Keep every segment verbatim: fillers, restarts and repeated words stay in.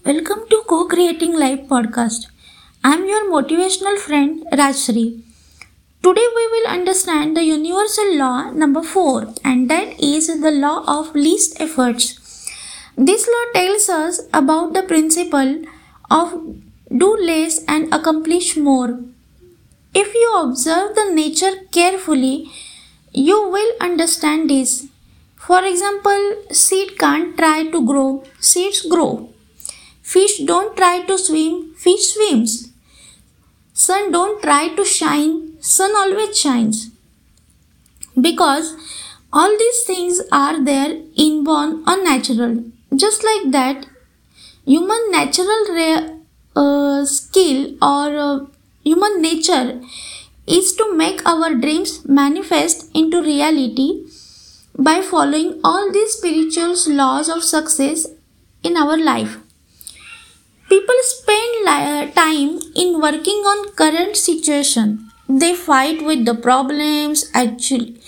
welcome to Co-Creating Life podcast. I'm your motivational friend Rajshri. Today we will understand the universal law number four, and that is the law of least efforts. This law tells us about the principle of do less and accomplish more. If you observe the nature carefully, you will understand this. For example, seed can't try to grow, seeds grow. Fish don't try to swim, fish swims. Sun don't try to shine, sun always shines. Because all these things are there inborn or natural. Just like that, human natural re- uh, skill or uh, human nature is to make our dreams manifest into reality by following all these spiritual laws of success in our life. People spend li- time in working on current situation. They fight with the problems actually,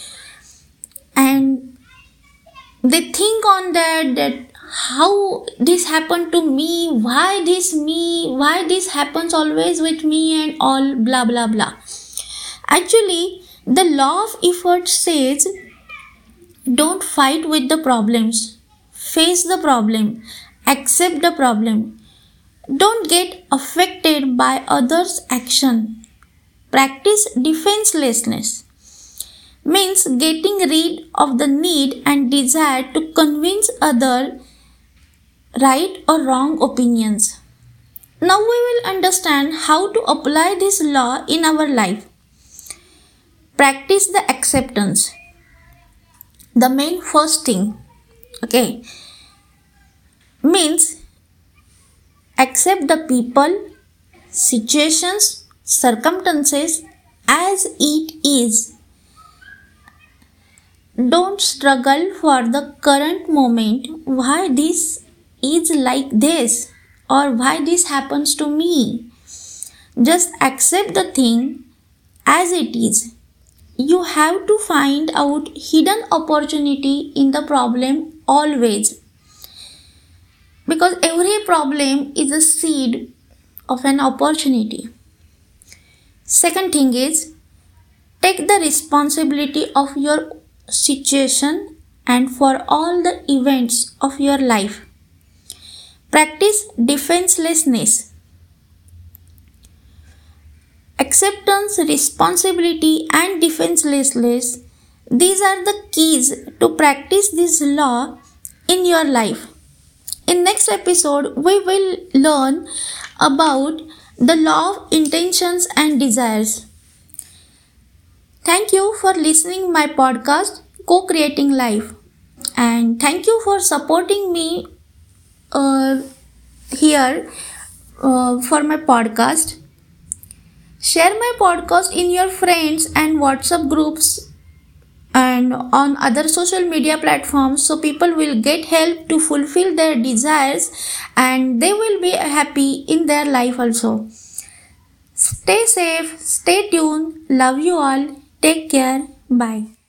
and they think on that that how this happened to me, why this me, why this happens always with me, and all blah blah blah. Actually, the law of effort says don't fight with the problems. Face the problem. Accept the problem. Don't get affected by others' action. Practice defenselessness. Means getting rid of the need and desire to convince other right or wrong opinions. Now we will understand how to apply this law in our life. Practice the acceptance. The main first thing, okay, means accept the people, situations, circumstances as it is. Don't struggle for the current moment, why this is like this or why this happens to me. Just accept the thing as it is. You have to find out hidden opportunity in the problem always. Because every problem is a seed of an opportunity. Second thing is, take the responsibility of your situation and for all the events of your life. Practice defenselessness. Acceptance, responsibility, and defenselessness, these are the keys to practice this law in your life. In next episode, we will learn about the law of intentions and desires. Thank you for listening my podcast, Co-Creating Life. And thank you for supporting me uh, here uh, for my podcast. Share my podcast in your friends and WhatsApp groups and on other social media platforms so people will get help to fulfill their desires and they will be happy in their life also. Stay safe, stay tuned, love you all, take care, bye.